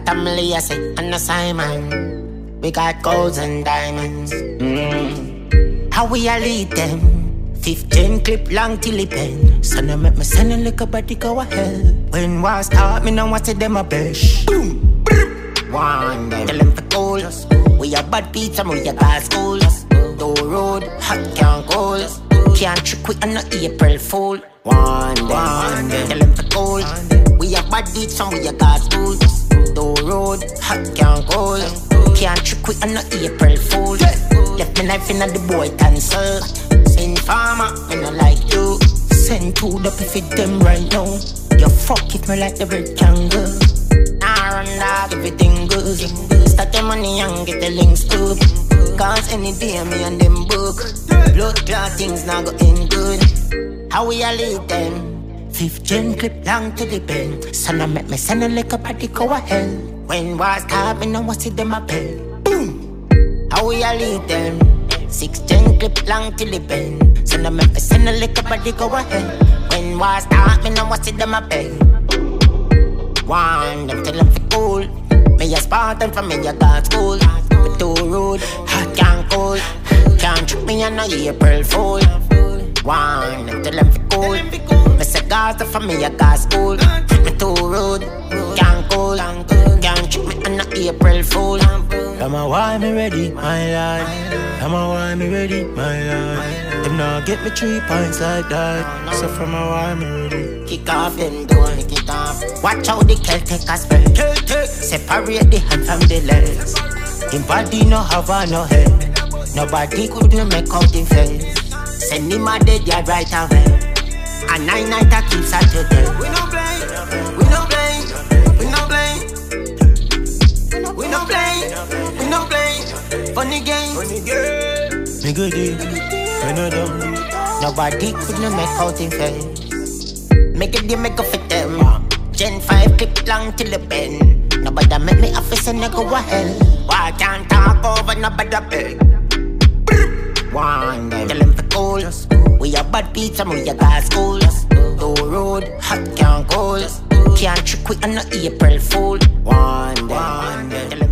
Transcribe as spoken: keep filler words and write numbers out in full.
family, I say, and a Simon. We got golds and diamonds. Mm. How we a lead them? Fifteen clip long till it bend. Son of make me send a little body go ahead. When war start, me know what to them a bash. Boom. One them, tell them for cool. We a bad pizza, we a gas school. No road, hot can't cool. Can't trick we on no April Fool. One them, one them, tell them for cool. We a bad pizza, we a gas school. No road, hot can't cool. Can't trick we on no April Fool. Left me life in the boy cancel. Informer, me no like you. Send two up if it them right now. You fuck it me like the rectangle. I run dog, everything good. Start the money and get the links too. Cause any day me and them book. Blood clot things now go in good. How we a lead them? Fifth gen clip long to the pen. Son of make me send a lick up at the go ahead. When was top, me know what's it them a pay. Boom! How we a lead them? Six gen clip long till the pen. Son of make me send a lick up at the go ahead. When was top, me know what's it them a pay. One, them tell them for cool. Me a Spartan from me a God school. Me too rude, hot can't cool. Can't trick me on no April Fool. One, them tell them for cool. Me say God from me a God school. Me too rude, can't cool. Can't trick me on no April Fool. Come on, why me ready, my lord? Come on, why me ready, my lord? Them now get me three points like that. So from a why me ready? Kick off them door, kick it off. Watch how the Kel take a spell. Separate the hand from the legs. Him body no have a no head. Nobody couldn't make out him face. Send him a dead yard right away. A nine night a keeps her to death. We no play, we no play, we no play. We no play, we no play. Funny game, funny game. Me good day, I know them. Nobody couldn't make out him face. Make it, they make a fit them. Gen five clip long till the bend. Nobody make me office and I go a hell. Why can't talk over nobody beg? One them, tell them for cool. We a bad pizza, we a gas school. No road, hot can't cool. Can't trick we on no April Fool. One them, tell them